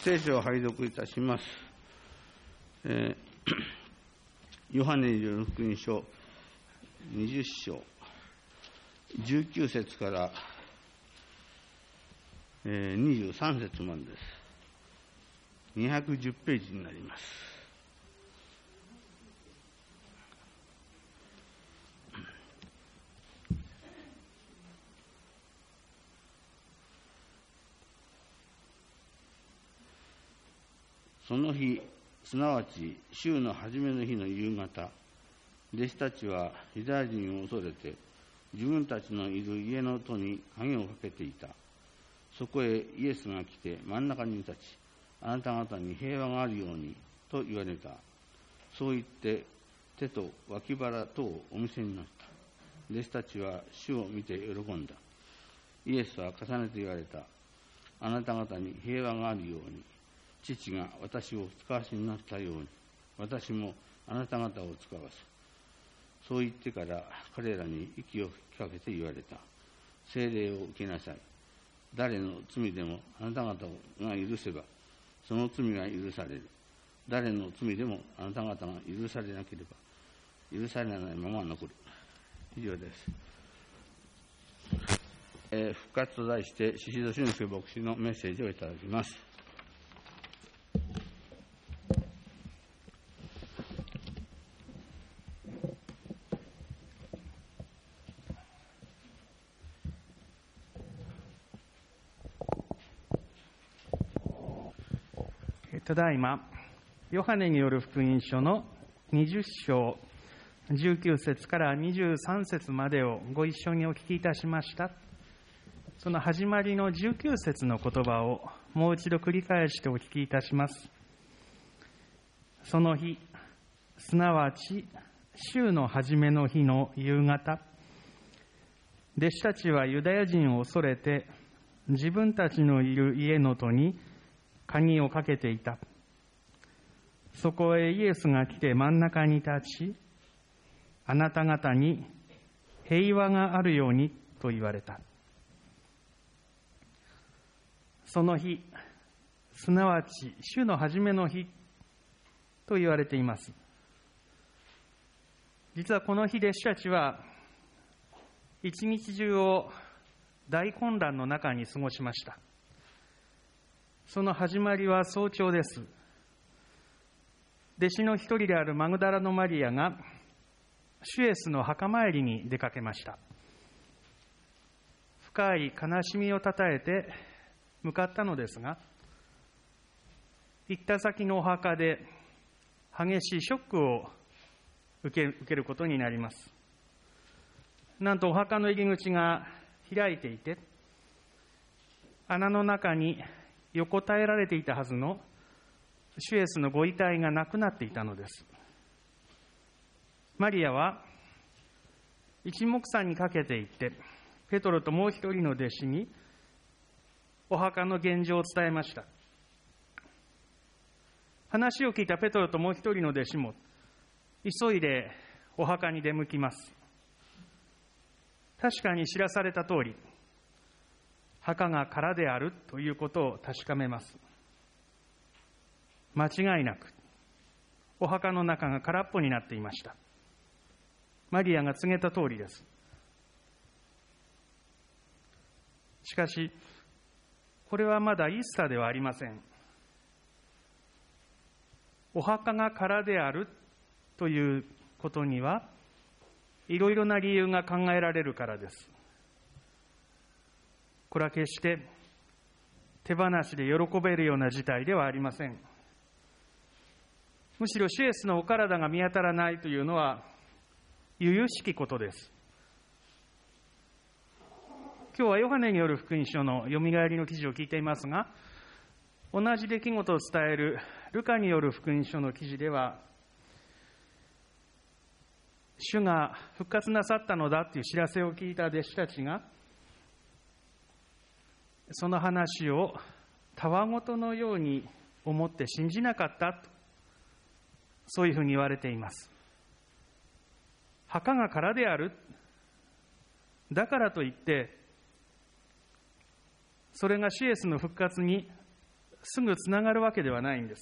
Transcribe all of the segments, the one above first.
聖書を拝読いたします。ヨハネによる福音書20章19節から23節までです。210ページになります。その日、すなわち週の初めの日の夕方、弟子たちはユダヤ人を恐れて、自分たちのいる家の戸に鍵をかけていた。そこへイエスが来て真ん中に立ち、あなた方に平和があるようにと言われた。そう言って手と脇腹とをお見せになった。弟子たちは主を見て喜んだ。イエスは重ねて言われた。あなた方に平和があるように、父が私を使わしになったように、私もあなた方を使わす。そう言ってから彼らに息を吹きかけて言われた。聖霊を受けなさい。誰の罪でもあなた方が許せば、その罪が許される。誰の罪でもあなた方が許されなければ、許されないまま残る。以上です。復活と題して、宍戸俊介牧師のメッセージをいただきます。 ただいま、ヨハネによる福音書の20章19節から23節までをご一緒にお聞きいたしました。その始まりの19節の言葉をもう一度繰り返してお聞きいたします。その日、すなわち週の初めの日の夕方、弟子たちはユダヤ人を恐れて自分たちのいる家の戸に鍵をかけていた。そこへイエスが来て真ん中に立ち、あなた方に平和があるようにと言われた。その日、すなわち週の初めの日と言われています。実はこの日、弟子たちは一日中を大混乱の中に過ごしました。その始まりは早朝です。弟子の一人であるマグダラのマリアが主イエスの墓参りに出かけました。深い悲しみをたたえて向かったのですが、行った先のお墓で激しいショックを受けることになります。なんとお墓の入り口が開いていて、穴の中に横たえられていたはずの主イエスのご遺体がなくなっていたのです。マリアは一目散にかけていって、ペトロともう一人の弟子にお墓の現状を伝えました。話を聞いたペトロともう一人の弟子も急いでお墓に出向きます。確かに知らされた通り、墓が空であるということを確かめます。間違いなくお墓の中が空っぽになっていました。マリアが告げた通りです。しかしこれはまだイースターではありません。お墓が空であるということにはいろいろな理由が考えられるからです。これは決して手放しで喜べるような事態ではありません。むしろ主イエスのお体が見当たらないというのは由々しきことです。今日はヨハネによる福音書のよみがえりの記事を聞いていますが、同じ出来事を伝えるルカによる福音書の記事では、主が復活なさったのだという知らせを聞いた弟子たちが、その話をたわごとのように思って信じなかったと、そういうふうに言われています。墓が空である。だからといって、それが主イエスの復活にすぐつながるわけではないんです。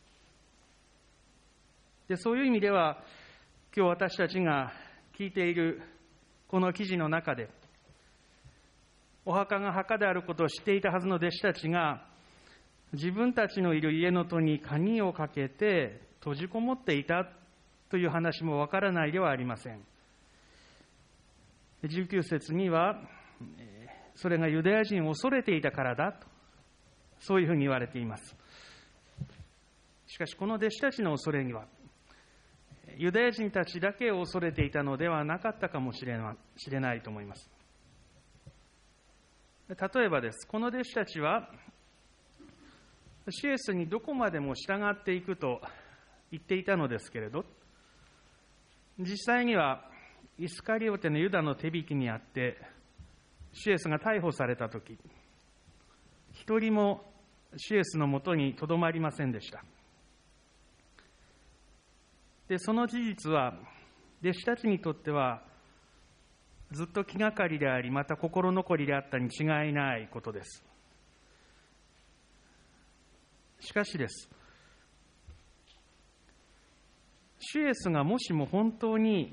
で、そういう意味では、今日私たちが聞いているこの記事の中で、お墓が墓であることを知っていたはずの弟子たちが、自分たちのいる家の戸に鍵をかけて閉じこもっていたという話もわからないではありません。19節には、それがユダヤ人を恐れていたからだと、そういうふうに言われています。しかしこの弟子たちの恐れには、ユダヤ人たちだけを恐れていたのではなかったかもしれないと思います。例えばです。この弟子たちは、シエスにどこまでも従っていくと言っていたのですけれど、実際にはイスカリオテのユダの手引きにあって、シエスが逮捕されたとき、一人もシエスのもとにとどまりませんでした。で、その事実は、弟子たちにとっては、ずっと気がかりであり、また心残りであったに違いないことです。しかしです。シエスがもしも本当に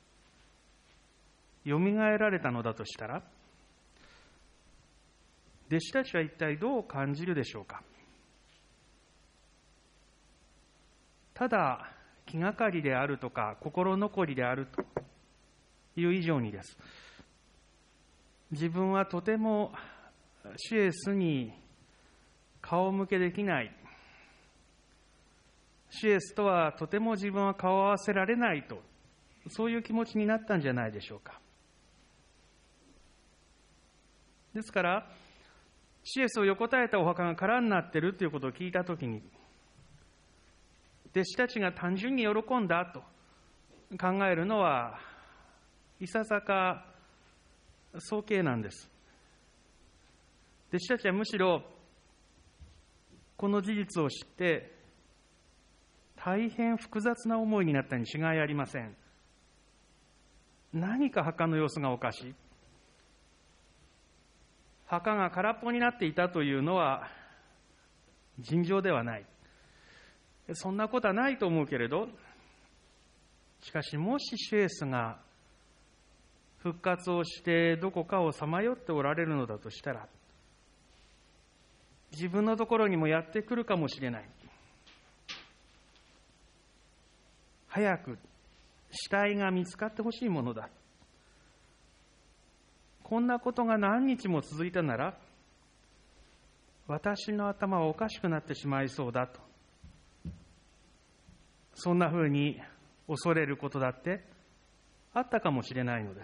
よみがえられたのだとしたら、弟子たちは一体どう感じるでしょうか。ただ気がかりであるとか心残りであるという以上にです。自分はとてもシエスに顔向けできない。シエスとはとても自分は顔を合わせられないと、そういう気持ちになったんじゃないでしょうか。ですから、シエスを横たえたお墓が空になっているということを聞いたときに、弟子たちが単純に喜んだと考えるのは、いささか早計なんです。弟子たちはむしろ、この事実を知って、大変複雑な思いになったに違いありません。何か墓の様子がおかしい。墓が空っぽになっていたというのは尋常ではない。そんなことはないと思うけれど、しかしもしシエスが復活をしてどこかをさまよっておられるのだとしたら、自分のところにもやってくるかもしれない。早く死体が見つかってほしいものだ。こんなことが何日も続いたなら、私の頭はおかしくなってしまいそうだと。そんなふうに恐れることだってあったかもしれないのです。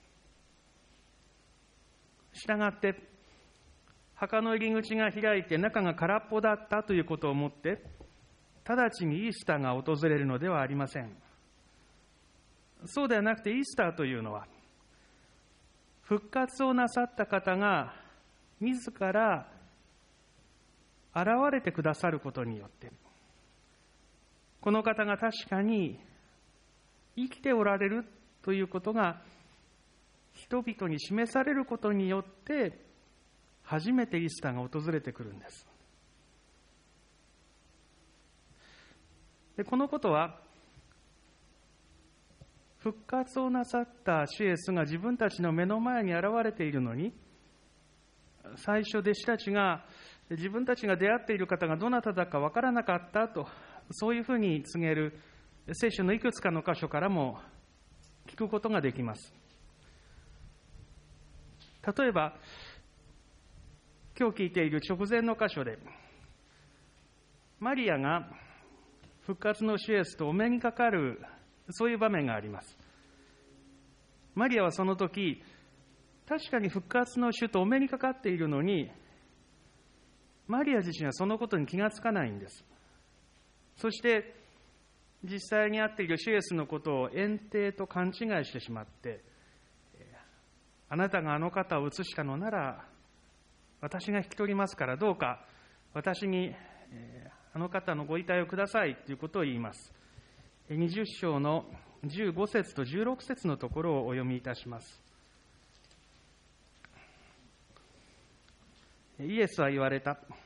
したがって、墓の入り口が開いて中が空っぽだったということをもって、直ちにイースターが訪れるのではありません。そうではなくて、イースターというのは、復活をなさった方が自ら現れてくださることによって、この方が確かに生きておられるということが人々に示されることによって、初めてイースターが訪れてくるんです。で、このことは、復活をなさったシエスが自分たちの目の前に現れているのに、最初弟子たちが自分たちが出会っている方がどなただか分からなかったと、そういうふうに告げる聖書のいくつかの箇所からも聞くことができます。例えば、今日聞いている直前の箇所で、マリアが復活のシエスとお目にかかる、そういう場面があります。マリアはその時、確かに復活の主とお目にかかっているのに、マリア自身はそのことに気がつかないんです。そして、実際に会っているシエスのことを莚貞と勘違いしてしまって、あなたがあの方を移したのなら、私が引き取りますから、どうか私にあの方のご遺体をくださいということを言います。20章の15節と16節のところをお読みいたします。イエスは言われた。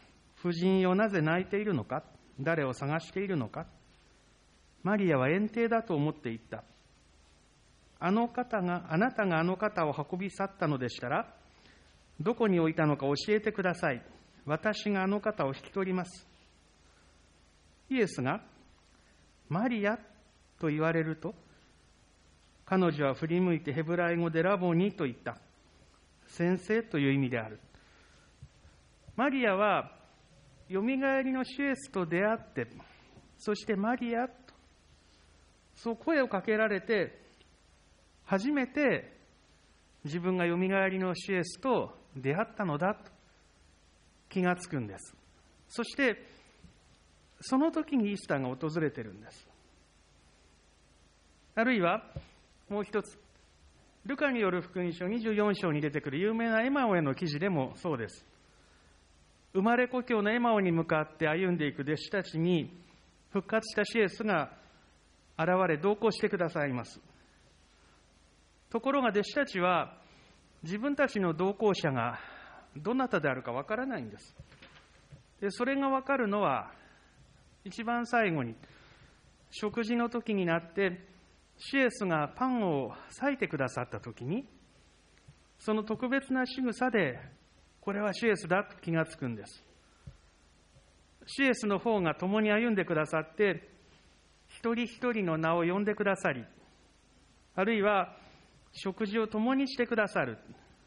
夫人よ、なぜ泣いているのか、誰を探しているのか。マリアは園庭だと思っていった。あなたがあの方を運び去ったのでしたら、どこに置いたのか教えてください。私があの方を引き取ります。イエスがマリアと言われると、彼女は振り向いてヘブライ語でラボニと言った。先生という意味である。マリアはよみがえりの主イエスと出会って、そしてマリアとそう声をかけられて、初めて自分がよみがえりの主イエスと出会ったのだと気がつくんです。そしてその時にイースターが訪れているんです。あるいはもう一つ、ルカによる福音書24章に出てくる有名なエマオへの記事でもそうです。生まれ故郷のエマオに向かって歩んでいく弟子たちに復活した主イエスが現れ同行してくださいます。ところが弟子たちは自分たちの同行者がどなたであるかわからないんです。で、それがわかるのは一番最後に食事の時になって主イエスがパンを裂いてくださった時に、その特別な仕草でこれは主イエスだと気がつくんです。主イエスの方が共に歩んでくださって一人一人の名を呼んでくださり、あるいは食事を共にしてくださる。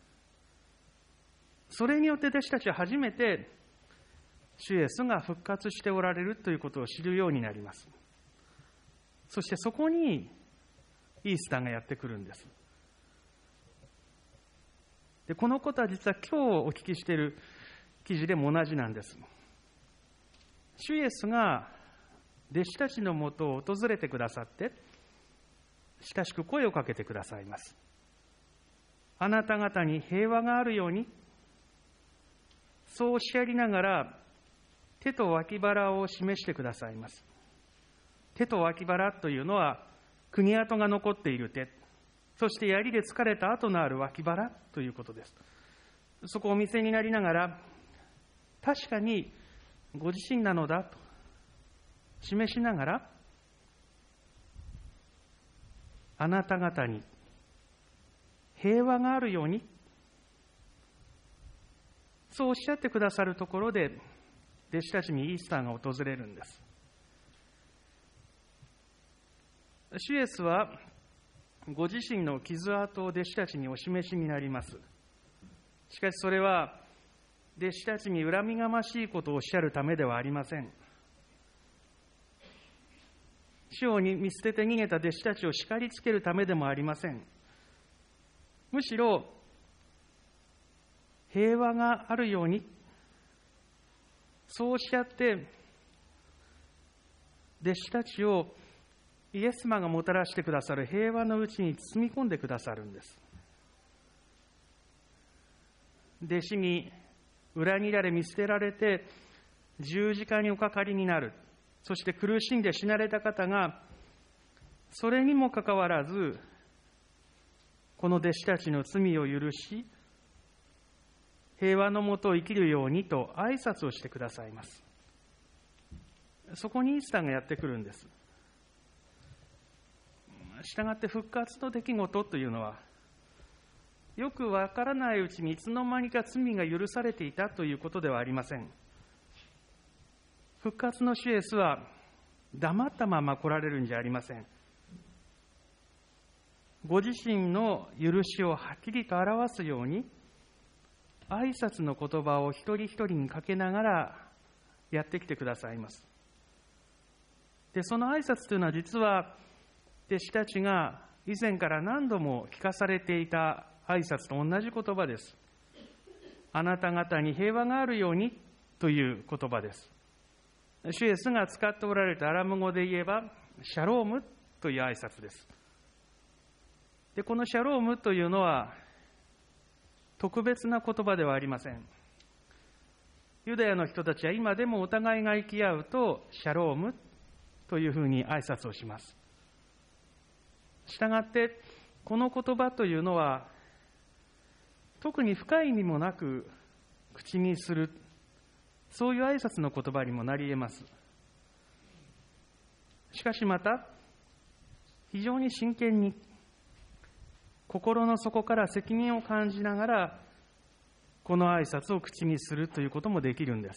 それによって弟子たちは初めて主イエスが復活しておられるということを知るようになります。そしてそこにイースターがやってくるんです。で、このことは実は今日お聞きしている記事でも同じなんです。主イエスが弟子たちのもとを訪れてくださって、親しく声をかけてくださいます。あなた方に平和があるように、そうおっしゃりながら手と脇腹を示してくださいます。手と脇腹というのは釘跡が残っている手、そして槍で疲れた跡のある脇腹ということです。そこをお見せになりながら、確かにご自身なのだと示しながら、あなた方に平和があるように、そうおっしゃってくださるところで、弟子たちにイースターが訪れるんです。主イエスはご自身の傷跡を弟子たちにお示しになります。しかしそれは弟子たちに恨みがましいことをおっしゃるためではありません。主を見捨てて逃げた弟子たちを叱りつけるためでもありません。むしろ平和があるように、そうおっしゃって弟子たちをイエス様がもたらしてくださる平和のうちに包み込んでくださるんです。弟子に裏切られ見捨てられて十字架におかかりになる、そして苦しんで死なれた方が、それにもかかわらずこの弟子たちの罪を許し、平和のもとを生きるようにと挨拶をしてくださいます。そこにイースターがやってくるんです。したがって復活の出来事というのは、よくわからないうちにいつの間にか罪が許されていたということではありません。復活の主イエスは黙ったまま来られるんじゃありません。ご自身の許しをはっきりと表すように、挨拶の言葉を一人一人にかけながらやってきてくださいます。で、その挨拶というのは実は弟子たちが以前から何度も聞かされていた挨拶と同じ言葉です。あなた方に平和があるようにという言葉です。主イエスが使っておられたアラム語で言えばシャロームという挨拶です。で、このシャロームというのは特別な言葉ではありません。ユダヤの人たちは今でもお互いが生き合うとシャロームというふうに挨拶をします。したがってこの言葉というのは特に深い意味もなく口にするそういう挨拶の言葉にもなり得ます。しかしまた、非常に真剣に、心の底から責任を感じながら、この挨拶を口にするということもできるんです。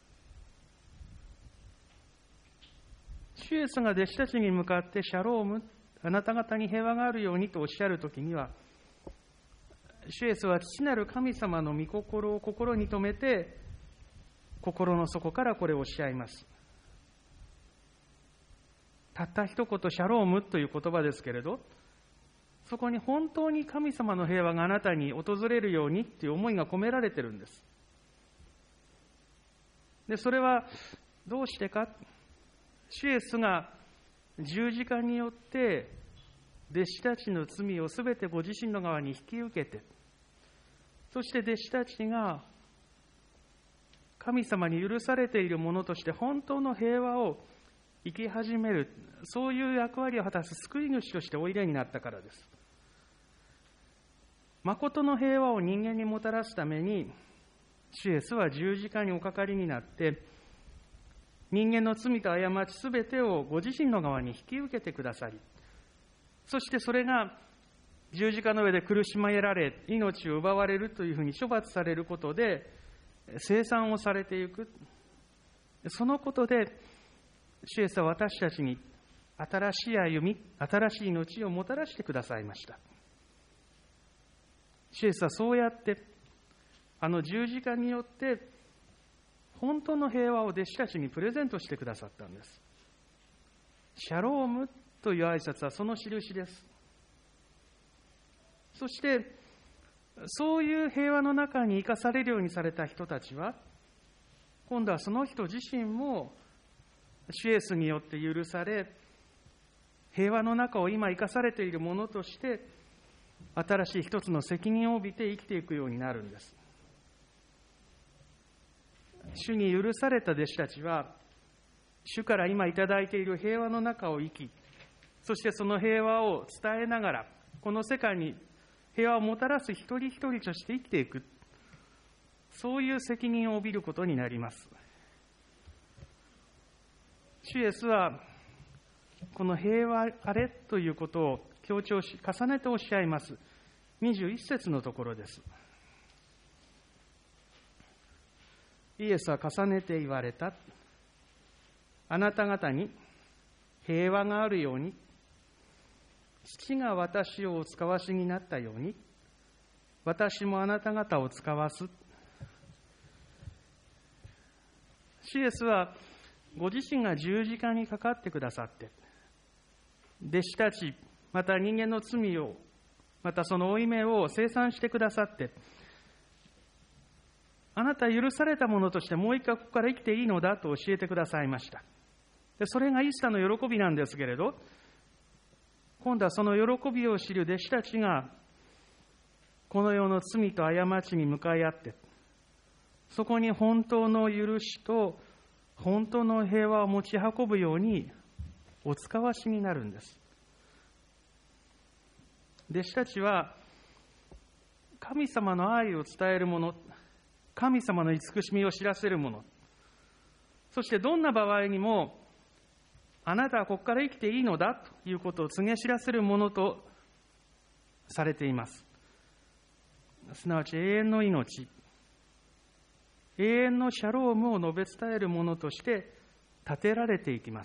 主イエスが弟子たちに向かってシャローム、あなた方に平和があるようにとおっしゃるときには、主イエスは父なる神様の御心を心に留めて、心の底からこれをおっしゃいます。たった一言シャロームという言葉ですけれど、そこに本当に神様の平和があなたに訪れるようにという思いが込められているんです。で、それはどうしてか。主イエスが十字架によって弟子たちの罪をすべてご自身の側に引き受けて、そして弟子たちが神様に許されているものとして本当の平和を生き始める、そういう役割を果たす救い主としておいでになったからです。誠の平和を人間にもたらすために、主イエスは十字架におかかりになって、人間の罪と過ちすべてをご自身の側に引き受けてくださり、そしてそれが十字架の上で苦しめられ、命を奪われるというふうに処罰されることで、清算をされていく。そのことで、主イエスは私たちに新しい歩み、新しい命をもたらしてくださいました。主イエスはそうやって、十字架によって、本当の平和を弟子たちにプレゼントしてくださったんです。シャロームという挨拶はその印です。そして、そういう平和の中に生かされるようにされた人たちは、今度はその人自身も、主イエスによって許され、平和の中を今生かされているものとして、新しい一つの責任を帯びて生きていくようになるんです。主に許された弟子たちは、主から今いただいている平和の中を生き、そしてその平和を伝えながら、この世界に平和をもたらす一人一人として生きていく、そういう責任を帯びることになります。主イエスは、この平和あれということを強調し、重ねておっしゃいます。21節のところです。イエスは重ねて言われた。あなた方に平和があるように、父が私をお使わしになったように、私もあなた方を使わす。主イエスはご自身が十字架にかかってくださって、弟子たち、また人間の罪を、またその負い目を清算してくださって、あなた許されたものとしてもう一回ここから生きていいのだと教えてくださいました。で、それがイースターの喜びなんですけれど、今度はその喜びを知る弟子たちが、この世の罪と過ちに向かい合って、そこに本当の許しと本当の平和を持ち運ぶようにお使わしになるんです。弟子たちは、神様の愛を伝えるもの、神様の慈しみを知らせるもの、そしてどんな場合にも、あなたはここから生きていいのだということを告げ知らせるものとされています。すなわち永遠の命、永遠のシャロームを述べ伝えるものとして立てられていきます。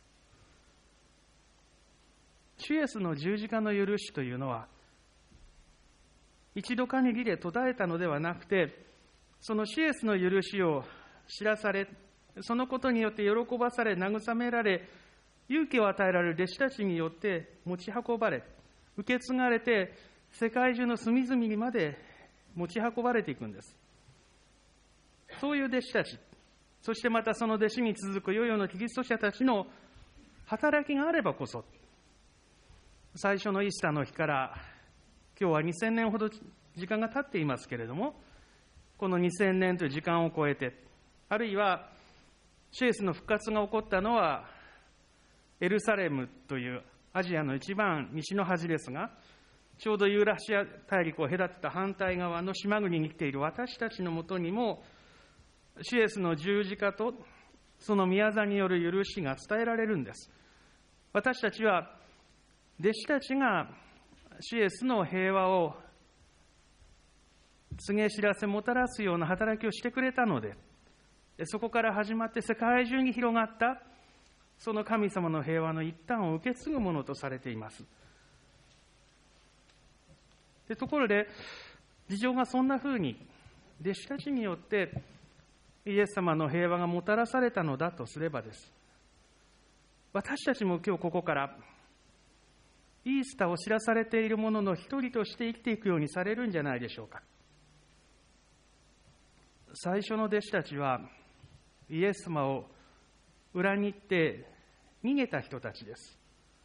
主イエスの十字架の許しというのは、一度限りで途絶えたのではなくて、その主イエスの許しを知らされ、そのことによって喜ばされ、慰められ、勇気を与えられる弟子たちによって持ち運ばれ、受け継がれて、世界中の隅々にまで持ち運ばれていくんです。そういう弟子たち、そしてまたその弟子に続く世々のキリスト者たちの働きがあればこそ、最初のイースターの日から今日は2000年ほど時間が経っていますけれども、この2000年という時間を超えて、あるいは主イエスの復活が起こったのはエルサレムというアジアの一番西の端ですが、ちょうどユーラシア大陸を隔てた反対側の島国に来ている私たちのもとにも、 主イエスの十字架とその御業による許しが伝えられるんです。私たちは弟子たちが主イエスの平和を告げ知らせもたらすような働きをしてくれたので、そこから始まって世界中に広がったその神様の平和の一端を受け継ぐものとされています。ところで事情がそんなふうに弟子たちによってイエス様の平和がもたらされたのだとすればです。私たちも今日ここからイースターを知らされている者の一人として生きていくようにされるんじゃないでしょうか。最初の弟子たちはイエス様を裏切って逃げた人たちです。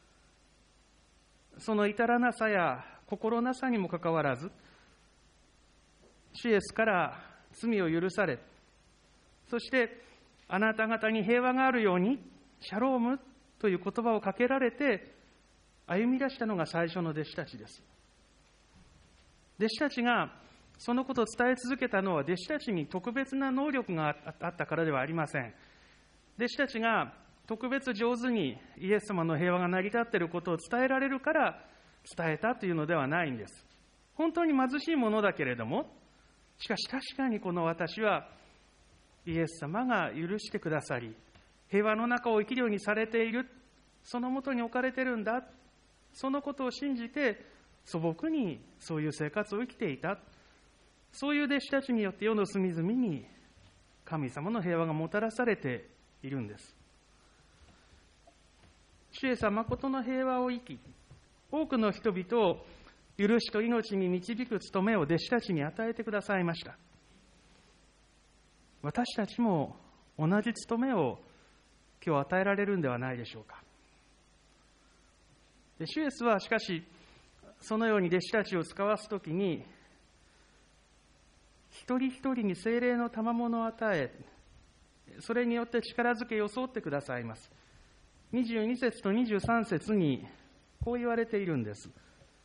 その至らなさや心なさにもかかわらず、主イエスから罪を許され、そしてあなた方に平和があるようにシャロームという言葉をかけられて歩み出したのが最初の弟子たちです。弟子たちがそのことを伝え続けたのは弟子たちに特別な能力があったからではありません。弟子たちが特別上手にイエス様の平和が成り立っていることを伝えられるから伝えたというのではないんです。本当に貧しいものだけれども、しかし確かにこの私はイエス様が許してくださり、平和の中を生きるようにされている、そのもとに置かれているんだ、そのことを信じて素朴にそういう生活を生きていた、そういう弟子たちによって世の隅々に神様の平和がもたらされているんです。主イエスは誠の平和を生き、多くの人々を許しと命に導く務めを弟子たちに与えてくださいました。私たちも同じ務めを今日与えられるんではないでしょうか。主イエスはしかしそのように弟子たちを使わすときに、一人一人に聖霊の賜物を与え、それによって力づけ装ってくださいます。22節と23節にこう言われているんです。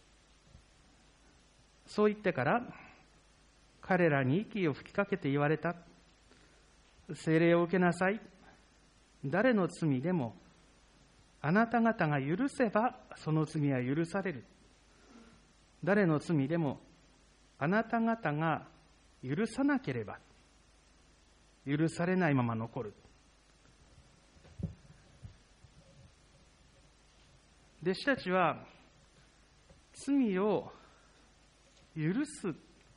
そう言ってから彼らに息を吹きかけて言われた。聖霊を受けなさい。誰の罪でもあなた方が許せばその罪は許される。誰の罪でもあなた方が許さなければ許されないまま残る。弟子たちは罪を許す、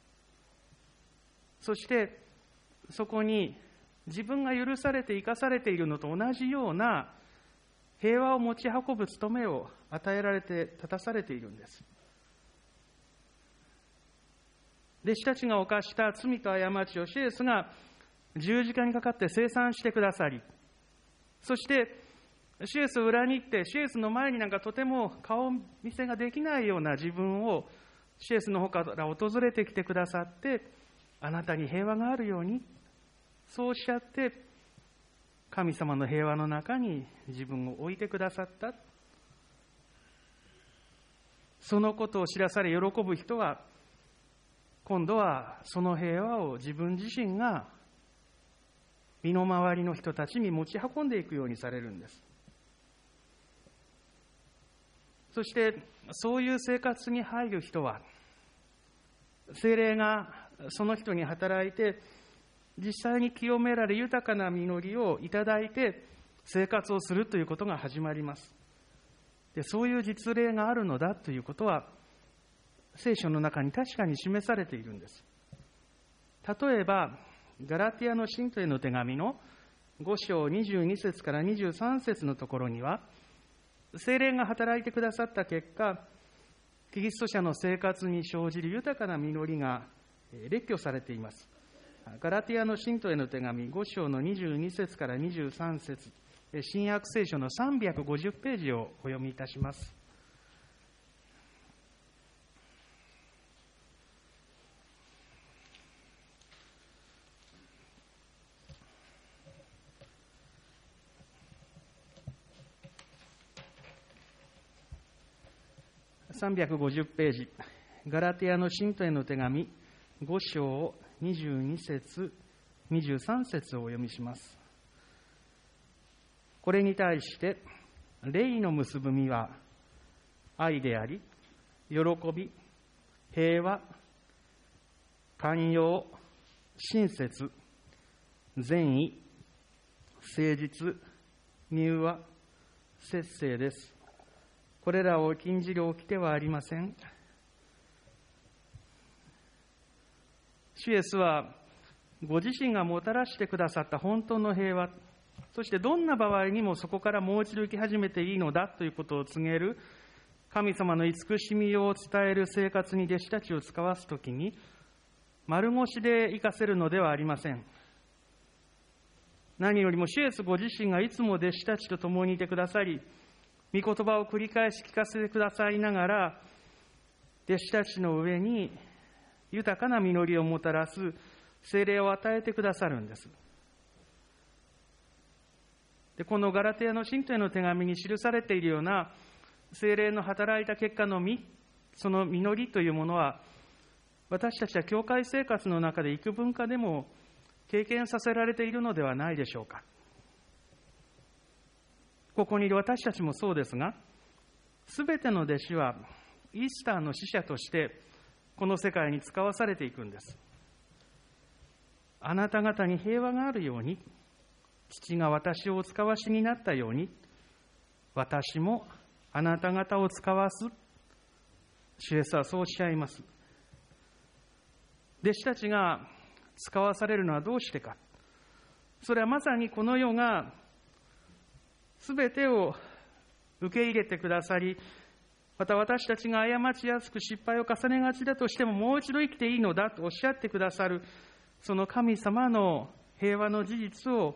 そしてそこに自分が許されて生かされているのと同じような平和を持ち運ぶ務めを与えられて立たされているんです。弟子たちが犯した罪と過ちを主イエスが十字架にかかって清算してくださり、そして主イエスを裏切って主イエスの前になんかとても顔見せができないような自分を主イエスの方から訪れてきてくださって、あなたに平和があるように、そうおっしゃって神様の平和の中に自分を置いてくださった。そのことを知らされ喜ぶ人は、今度はその平和を自分自身が身の回りの人たちに持ち運んでいくようにされるんです。そしてそういう生活に入る人は、聖霊がその人に働いて実際に清められ豊かな実りをいただいて生活をするということが始まります。で、そういう実例があるのだということは聖書の中に確かに示されているんです。例えばガラティアの信徒への手紙の5章22節から23節のところには、聖霊が働いてくださった結果、キリスト者の生活に生じる豊かな実りが列挙されています。ガラティアの信徒への手紙5章の22節から23節、新約聖書の350ページをお読みいたします。350ページ、ガラティアの信徒への手紙5章22節 23節をお読みします。これに対して、霊の結ぶ実は愛であり、喜び、平和、寛容、親切、善意、誠実、柔和、節制です。これらを禁じる掟はありません。主イエスはご自身がもたらしてくださった本当の平和、そしてどんな場合にもそこからもう一度生き始めていいのだということを告げる、神様の慈しみを伝える生活に弟子たちを使わすときに、丸腰で生かせるのではありません。何よりも主イエスご自身がいつも弟子たちと共にいてくださり、御言葉を繰り返し聞かせてくださいながら、弟子たちの上に豊かな実りをもたらす聖霊を与えてくださるんです。で、このガラテヤの信徒への手紙に記されているような聖霊の働いた結果の実、その実りというものは、私たちは教会生活の中で幾分かでも経験させられているのではないでしょうか。ここにいる私たちもそうですが、すべての弟子はイースターの使者としてこの世界に使わされていくんです。あなた方に平和があるように、父が私をお使わしになったように、私もあなた方を使わす。主イエスはそうおっしゃいます。弟子たちが使わされるのはどうしてか。それはまさにこの世がすべてを受け入れてくださり、また私たちが過ちやすく失敗を重ねがちだとしても、もう一度生きていいのだとおっしゃってくださる、その神様の平和の事実を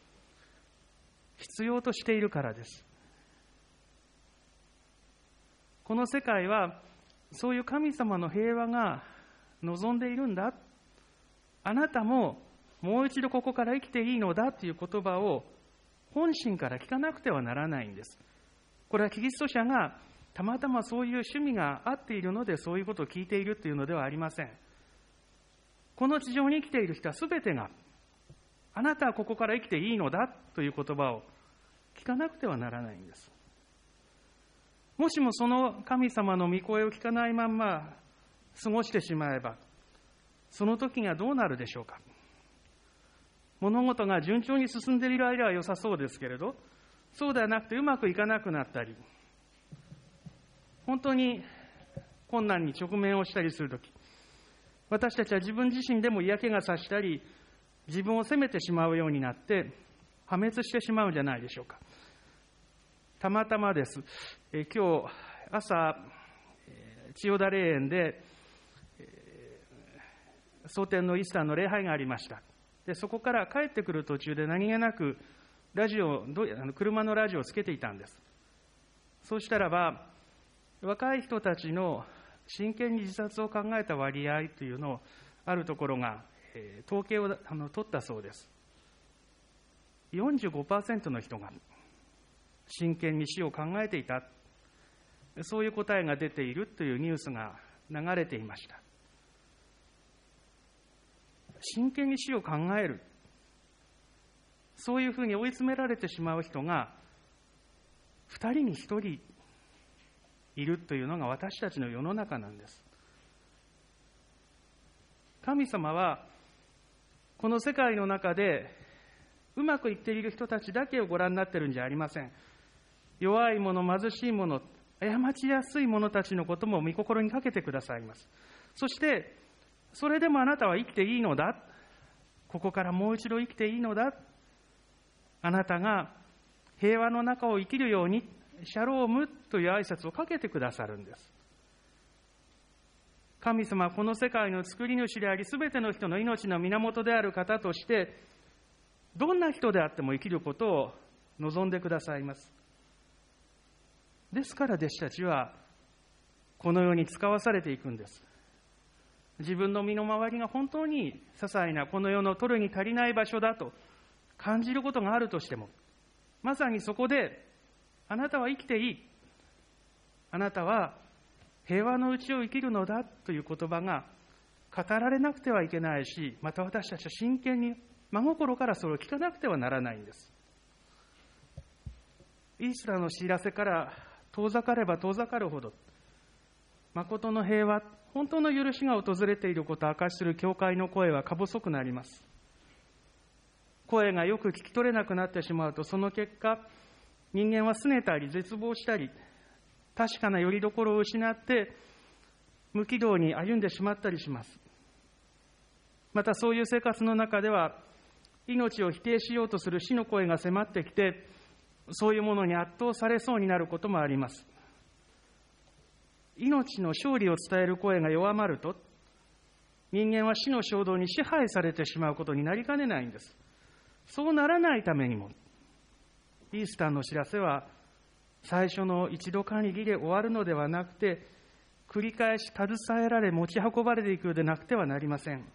必要としているからです。この世界はそういう神様の平和が望んでいるんだ。あなたももう一度ここから生きていいのだという言葉を本心から聞かなくてはならないんです。これはキリスト者がたまたまそういう趣味が合っているのでそういうことを聞いているというのではありません。この地上に生きている人はすべてが、あなたはここから生きていいのだという言葉を聞かなくてはならないんです。もしもその神様の御声を聞かないまんま過ごしてしまえば、その時がどうなるでしょうか。物事が順調に進んでいる間は良さそうですけれど、そうではなくてうまくいかなくなったり、本当に困難に直面をしたりするとき、私たちは自分自身でも嫌気がさしたり、自分を責めてしまうようになって破滅してしまうんじゃないでしょうか。たまたまです。今日朝、千代田霊園で、蒼天のイースターの礼拝がありました。で、そこから帰ってくる途中で何気なく車のラジオをつけていたんです。そうしたらば、若い人たちの真剣に自殺を考えた割合というのをあるところが、統計を取ったそうです。45% の人が真剣に死を考えていた、そういう答えが出ているというニュースが流れていました。真剣に死を考える、そういうふうに追い詰められてしまう人が2人に1人いるというのが私たちの世の中なんです。神様はこの世界の中でうまくいっている人たちだけをご覧になっているんじゃありません。弱い者、貧しい者、過ちやすい者たちのことも御心にかけてくださいます。そしてそれでもあなたは生きていいのだ、ここからもう一度生きていいのだ、あなたが平和の中を生きるようにシャロームという挨拶をかけてくださるんです。神様はこの世界の作り主であり、すべての人の命の源である方として、どんな人であっても生きることを望んでくださいます。ですから弟子たちはこの世に使わされていくんです。自分の身の回りが本当に些細なこの世の取るに足りない場所だと感じることがあるとしても、まさにそこであなたは生きていい、あなたは平和のうちを生きるのだという言葉が語られなくてはいけないし、また私たちは真剣に真心からそれを聞かなくてはならないんです。イースターの知らせから遠ざかれば遠ざかるほど、誠の平和、本当の許しが訪れていることを明かしする教会の声はか細くなります。声がよく聞き取れなくなってしまうと、その結果、人間は拗ねたり絶望したり、確かな拠り所を失って無軌道に歩んでしまったりします。またそういう生活の中では、命を否定しようとする死の声が迫ってきて、そういうものに圧倒されそうになることもあります。命の勝利を伝える声が弱まると、人間は死の衝動に支配されてしまうことになりかねないんです。そうならないためにも、イースターの知らせは最初の一度限りで終わるのではなくて、繰り返し携えられ持ち運ばれていくでなくてはなりません。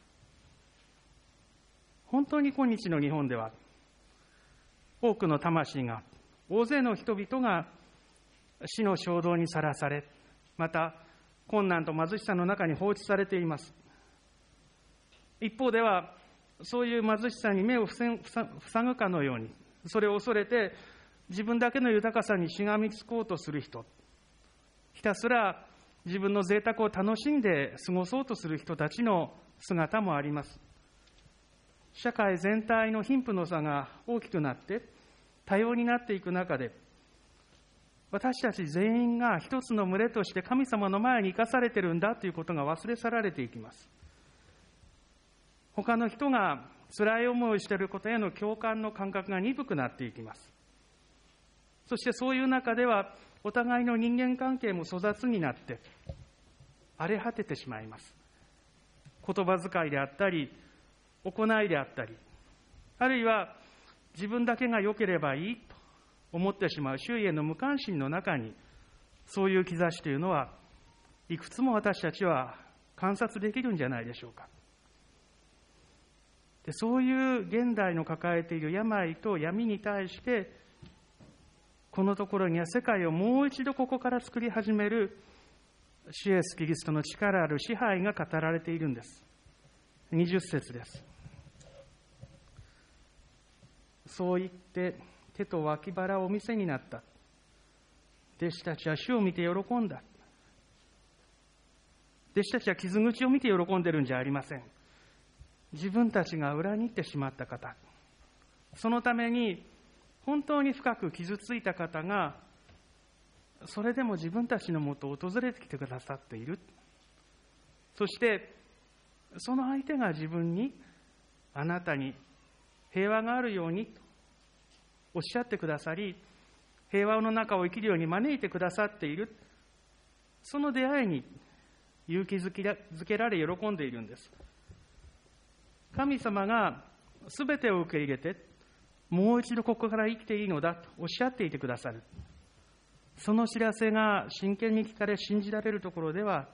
本当に今日の日本では、多くの魂が、大勢の人々が死の衝動にさらされ、また困難と貧しさの中に放置されています。一方では、そういう貧しさに目を塞ぐかのように、それを恐れて自分だけの豊かさにしがみつこうとする人、ひたすら自分の贅沢を楽しんで過ごそうとする人たちの姿もあります。社会全体の貧富の差が大きくなって多様になっていく中で、私たち全員が一つの群れとして神様の前に生かされているんだということが忘れ去られていきます。他の人が辛い思いをしていることへの共感の感覚が鈍くなっていきます。そしてそういう中では、お互いの人間関係も粗雑になって荒れ果ててしまいます。言葉遣いであったり、行いであったり、あるいは自分だけが良ければいいと思ってしまう周囲への無関心の中に、そういう兆しというのはいくつも私たちは観察できるんじゃないでしょうか。で、そういう現代の抱えている病と闇に対して、このところには世界をもう一度ここから作り始める主イエスキリストの力ある支配が語られているんです。20節です。そう言って手と脇腹をお見せになった。弟子たちは主を見て喜んだ。弟子たちは傷口を見て喜んでるんじゃありません。自分たちが裏切ってしまった方、そのために本当に深く傷ついた方が、それでも自分たちのもとを訪れてきてくださっている。そしてその相手が自分に、あなたに平和があるようにとおっしゃってくださり、平和の中を生きるように招いてくださっている。その出会いに勇気づけられ喜んでいるんです。神様がすべてを受け入れて、もう一度ここから生きていいのだとおっしゃっていてくださる。その知らせが真剣に聞かれ信じられるところでは、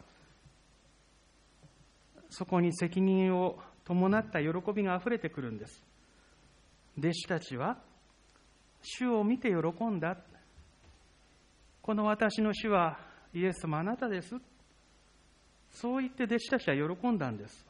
そこに責任を伴った喜びがあふれてくるんです。弟子たちは主を見て喜んだ。この私の主はイエス様あなたです。そう言って弟子たちは喜んだんです。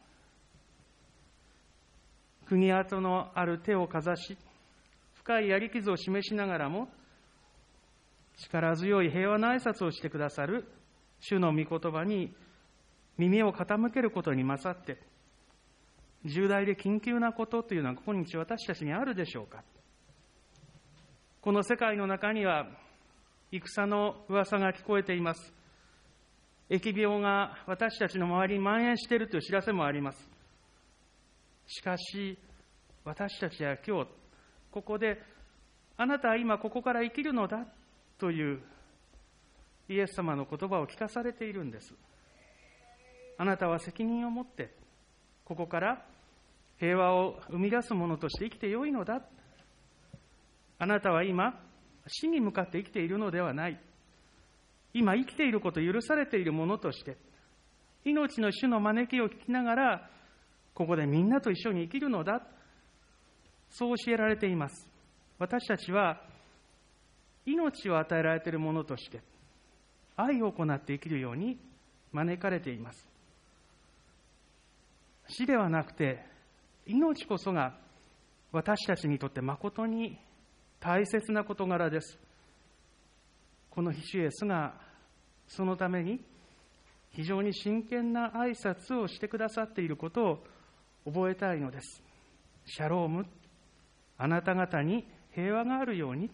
釘跡のある手をかざし、深い槍傷を示しながらも、力強い平和な挨拶をしてくださる主の御言葉に耳を傾けることに勝って、重大で緊急なことというのは今日私たちにあるでしょうか。この世界の中には戦の噂が聞こえています。疫病が私たちの周りに蔓延しているという知らせもあります。しかし私たちは今日ここで、あなたは今ここから生きるのだというイエス様の言葉を聞かされているんです。あなたは責任を持ってここから平和を生み出すものとして生きてよいのだ。あなたは今死に向かって生きているのではない。今生きていることを許されているものとして、命の主の招きを聞きながらここでみんなと一緒に生きるのだ。そう教えられています。私たちは命を与えられているものとして愛を行って生きるように招かれています。死ではなくて命こそが私たちにとって誠に大切な事柄です。この主イエスがそのために非常に真剣な挨拶をしてくださっていることを覚えたいのです。シャローム、あなた方に平和があるように。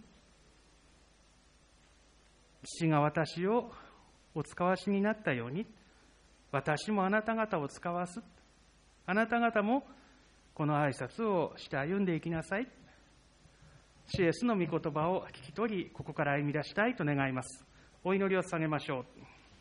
父が私をお使わしになったように、私もあなた方を使わす。あなた方もこの挨拶をして歩んでいきなさい。主イエスの御言葉を聞き取り、ここから歩み出したいと願います。お祈りを捧げましょう。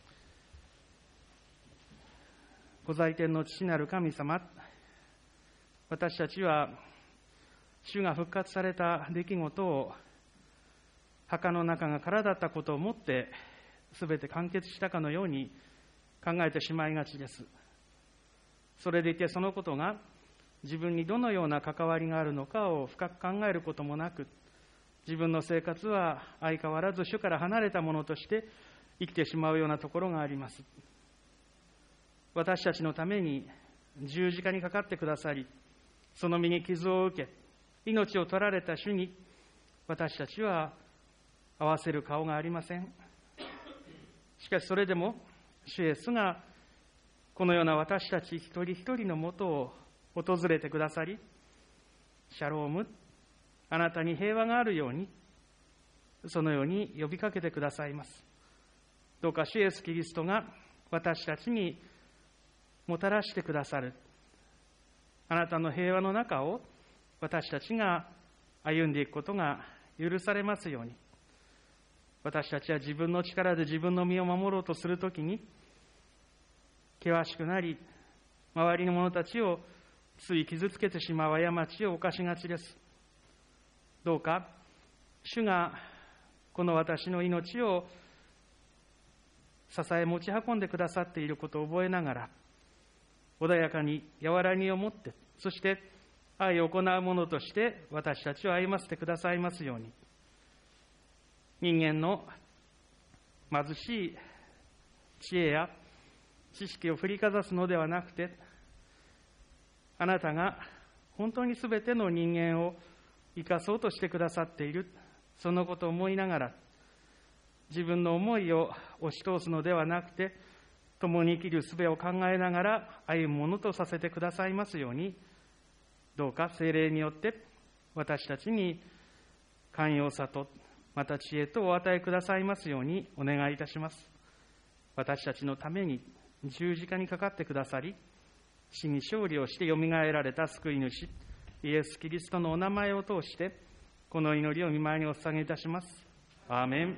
ご在天の父なる神様、私たちは主が復活された出来事を墓の中が空だったことをもって全て完結したかのように考えてしまいがちです。それでいてそのことが自分にどのような関わりがあるのかを深く考えることもなく、自分の生活は相変わらず主から離れたものとして生きてしまうようなところがあります。私たちのために十字架にかかってくださり、その身に傷を受け、命を取られた主に私たちは合わせる顔がありません。しかしそれでも主イエスがこのような私たち一人一人のもとを訪れてくださり、シャローム、あなたに平和があるように、そのように呼びかけてくださいます。どうか主イエスキリストが私たちにもたらしてくださるあなたの平和の中を私たちが歩んでいくことが許されますように。私たちは自分の力で自分の身を守ろうとするときに険しくなり、周りの者たちをつい傷つけてしまう過ちを犯しがちです。どうか主がこの私の命を支え持ち運んでくださっていることを覚えながら、穏やかに柔らぎを持って、そして愛を行うものとして私たちを歩ませてくださいますように。人間の貧しい知恵や知識を振りかざすのではなくて、あなたが本当にすべての人間を生かそうとしてくださっている、そのことを思いながら、自分の思いを押し通すのではなくて、共に生きる術を考えながら歩むものとさせてくださいますように、どうか聖霊によって私たちに寛容さとまた知恵とお与えくださいますようにお願いいたします。私たちのために十字架にかかってくださり、死に勝利をしてよみがえられた救い主イエス・キリストのお名前を通してこの祈りを御前にお捧げいたします。アーメン。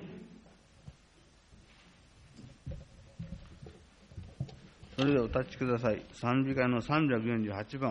それではお立ちください。賛美歌の348番